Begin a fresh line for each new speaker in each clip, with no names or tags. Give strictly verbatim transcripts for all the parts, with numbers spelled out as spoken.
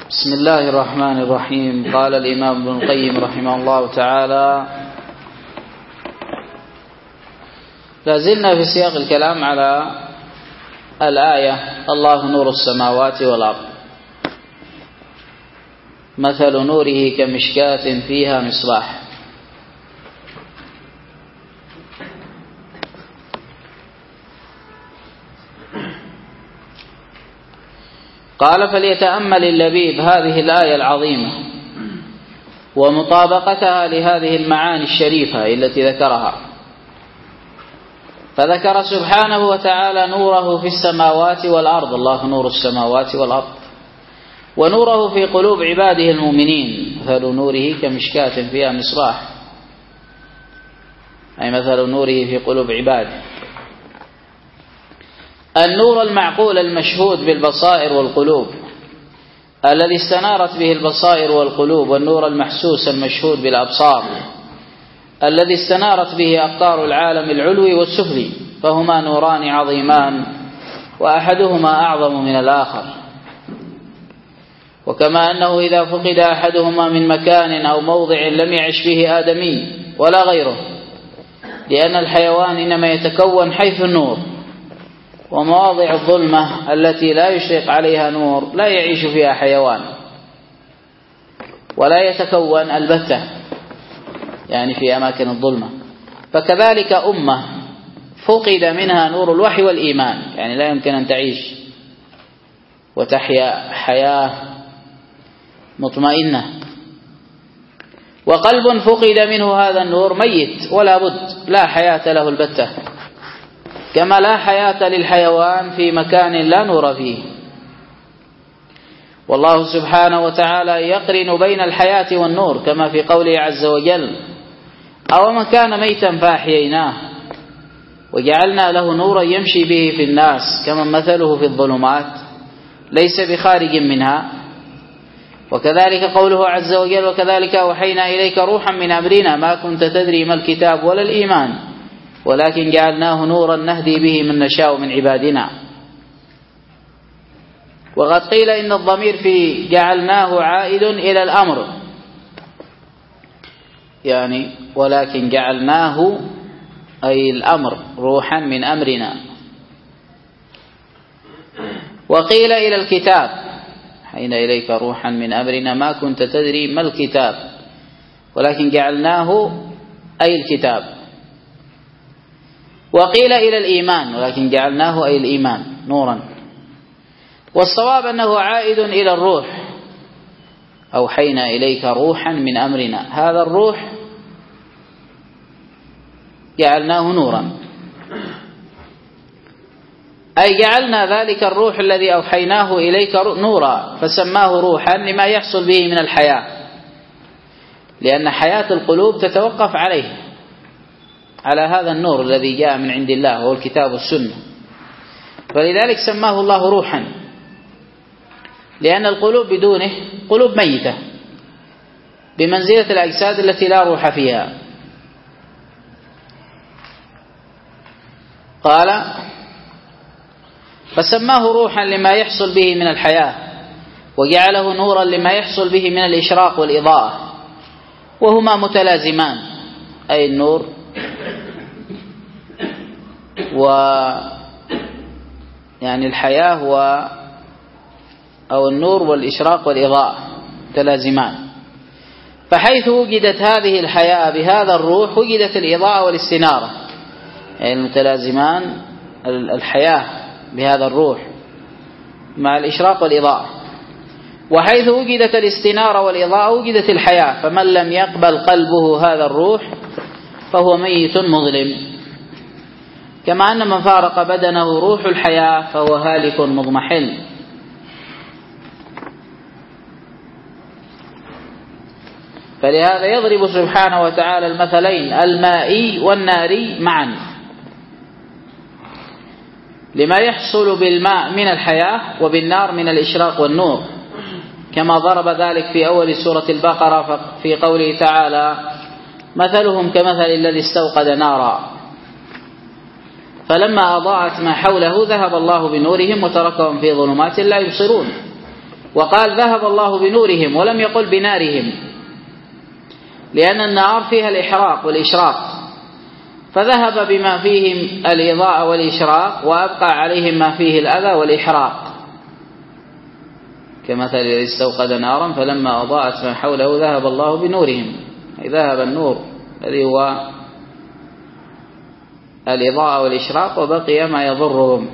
بسم الله الرحمن الرحيم. قال الإمام ابن القيم رحمه الله تعالى: لازلنا في سياق الكلام على الآية الله نور السماوات والأرض، مثل نوره كمشكاة فيها مصباح. قال: فليتأمل اللبيب هذه الآية العظيمة ومطابقتها لهذه المعاني الشريفة التي ذكرها. فذكر سبحانه وتعالى نوره في السماوات والأرض، الله نور السماوات والأرض، ونوره في قلوب عباده المؤمنين، مثل نوره كمشكاة فيها مصباح، أي مثل نوره في قلوب عباده. النور المعقول المشهود بالبصائر والقلوب الذي استنارت به البصائر والقلوب، والنور المحسوس المشهود بالأبصار الذي استنارت به أقطار العالم العلوي والسفلي، فهما نوران عظيمان وأحدهما أعظم من الآخر. وكما أنه إذا فقد أحدهما من مكان أو موضع لم يعش به آدمي ولا غيره، لأن الحيوان إنما يتكون حيث النور، ومواضع الظلمة التي لا يشرق عليها نور لا يعيش فيها حيوان ولا يتكون البتة، يعني في أماكن الظلمة. فكذلك أمة فقد منها نور الوحي والإيمان، يعني لا يمكن أن تعيش وتحيا حياة مطمئنة. وقلب فقد منه هذا النور ميت ولا بد، لا حياة له البتة، كما لا حياة للحيوان في مكان لا نور فيه. والله سبحانه وتعالى يقرن بين الحياة والنور، كما في قوله عز وجل: أو من كان ميتا فأحييناه وجعلنا له نورا يمشي به في الناس كمن مثله في الظلمات ليس بخارج منها. وكذلك قوله عز وجل: وكذلك أوحينا إليك روحا من أمرنا ما كنت تدري ما الكتاب ولا الإيمان ولكن جعلناه نورا نهدي به من نشاء من عبادنا. وقد قيل إن الضمير في جعلناه عائد إلى الأمر، يعني ولكن جعلناه أي الأمر روحا من أمرنا. وقيل إلى الكتاب حين إليك روحا من أمرنا ما كنت تدري ما الكتاب ولكن جعلناه أي الكتاب. وقيل إلى الإيمان ولكن جعلناه أي الإيمان نورا. والصواب أنه عائد إلى الروح، أوحينا إليك روحا من أمرنا، هذا الروح جعلناه نورا، أي جعلنا ذلك الروح الذي أوحيناه إليك نورا، فسماه روحا لما يحصل به من الحياة، لأن حياة القلوب تتوقف عليه، على هذا النور الذي جاء من عند الله وهو الكتاب والسنة. فلذلك سماه الله روحا، لأن القلوب بدونه قلوب ميتة بمنزلة الأجساد التي لا روح فيها. قال: فسماه روحا لما يحصل به من الحياة، وجعله نورا لما يحصل به من الإشراق والإضاءة، وهما متلازمان، أي النور و يعني الحياة و أو النور والإشراق والإضاءة متلازمان. فحيث وجدت هذه الحياة بهذا الروح وجدت الإضاءة والاستنارة، يعني المتلازمان الحياة بهذا الروح مع الإشراق والإضاءة. وحيث وجدت الاستنارة والإضاءة وجدت الحياة، فمن لم يقبل قلبه هذا الروح فهو ميت مظلم، كما أن من فارق بدنه روح الحياة فهو هالك مضمحل. فلهذا يضرب سبحانه وتعالى المثلين المائي والناري معا، لما يحصل بالماء من الحياة وبالنار من الإشراق والنور، كما ضرب ذلك في أول سورة البقرة في قوله تعالى: مثلهم كمثل الذي استوقد نارا فلما أضاءت ما حوله ذهب الله بنورهم وتركهم في ظلمات لا يبصرون. وقال ذهب الله بنورهم ولم يقل بنارهم، لأن النار فيها الإحراق والإشراق، فذهب بما فيهم الإضاءة والإشراق وأبقى عليهم ما فيه الأذى والإحراق، كمثل الذي استوقد نارا فلما أضاءت ما حوله ذهب الله بنورهم، ذهب النور الذي هو الإضاءة والإشراق وبقي ما يضرهم.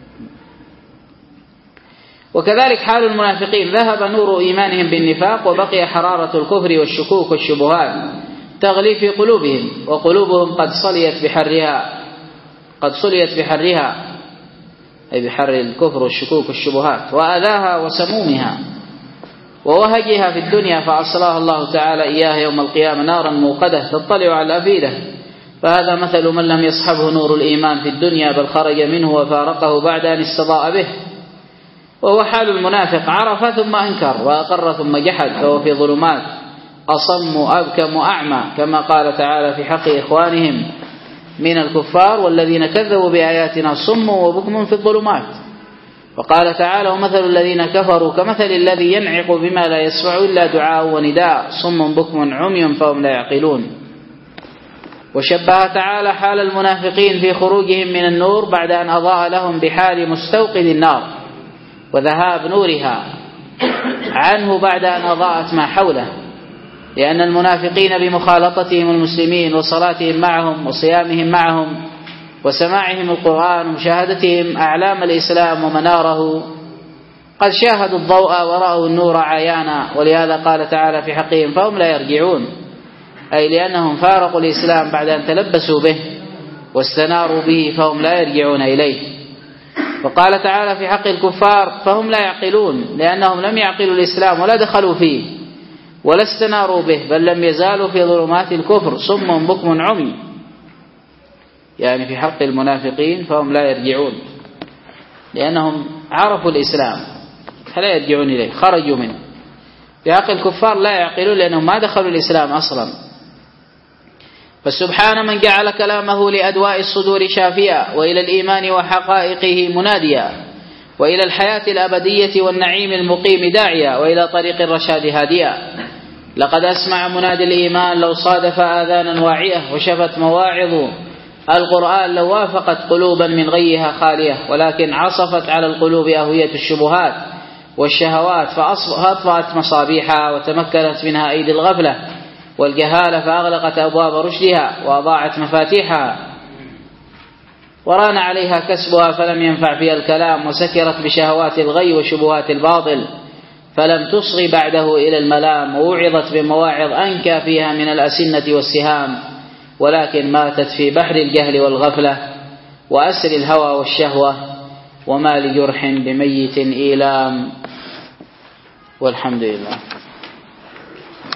وكذلك حال المنافقين، ذهب نور إيمانهم بالنفاق وبقي حرارة الكفر والشكوك والشبهات تغلي في قلوبهم، وقلوبهم قد صليت بحرها قد صليت بحرها أي بحر الكفر والشكوك والشبهات وأذاها وسمومها ووهجها في الدنيا، فأصلاها الله تعالى إياها يوم القيامة نارا موقدة تطلع على الأفئدة. فهذا مثل من لم يصحبه نور الإيمان في الدنيا بل خرج منه وفارقه بعد أن استضاء به، وهو حال المنافق، عرف ثم أنكر وأقر ثم جحد، فهو في ظلمات أصم أبكم أعمى، كما قال تعالى في حق إخوانهم من الكفار والذين كذبوا بآياتنا صم وبكم في الظلمات. وقال تعالى ومثل الذين كفروا كمثل الذي ينعق بما لا يسمع إلا دعاء ونداء صم بكم عمي فهم لا يعقلون. وشبه تعالى حال المنافقين في خروجهم من النور بعد أن أضاء لهم بحال مستوقد النار وذهاب نورها عنه بعد أن أضاءت ما حوله، لأن المنافقين بمخالطتهم المسلمين وصلاتهم معهم وصيامهم معهم وسماعهم القرآن ومشاهدتهم أعلام الإسلام ومناره قد شاهدوا الضوء ورأوا النور عيانا، ولهذا قال تعالى في حقهم فهم لا يرجعون، أي لأنهم فارقوا الإسلام بعد أن تلبسوا به واستناروا به فهم لا يرجعون إليه. وقال تعالى في حق الكفار فهم لا يعقلون، لأنهم لم يعقلوا الإسلام ولا دخلوا فيه ولا استناروا به، بل لم يزالوا في ظلمات الكفر صم بكم عمي، يعني في حق المنافقين فهم لا يرجعون لأنهم عرفوا الإسلام فلا يرجعون إليه، خرجوا منه. في حق الكفار لا يعقلون لأنهم ما دخلوا الإسلام أصلا. فسبحان من جعل كلامه لأدواء الصدور شافيا، وإلى الإيمان وحقائقه مناديا، وإلى الحياة الأبدية والنعيم المقيم داعيا، وإلى طريق الرشاد هاديا. لقد أسمع منادي الإيمان لو صادف آذانا واعية، وشفت مواعظ القرآن لو وافقت قلوبا من غيها خالية، ولكن عصفت على القلوب أهوية الشبهات والشهوات فأطفأت مصابيحها، وتمكنت منها أيدي الغفلة والجهالة فأغلقت أبواب رشدها وأضاعت مفاتيحها، وران عليها كسبها فلم ينفع فيها الكلام، وسكرت بشهوات الغي وشبهات الباطل فلم تصغي بعده إلى الملام، ووعظت بمواعظ أنكى فيها من الأسنة والسهام، ولكن ماتت في بحر الجهل والغفلة وأسر الهوى والشهوة، وما لجرح بميت إيلام. والحمد لله.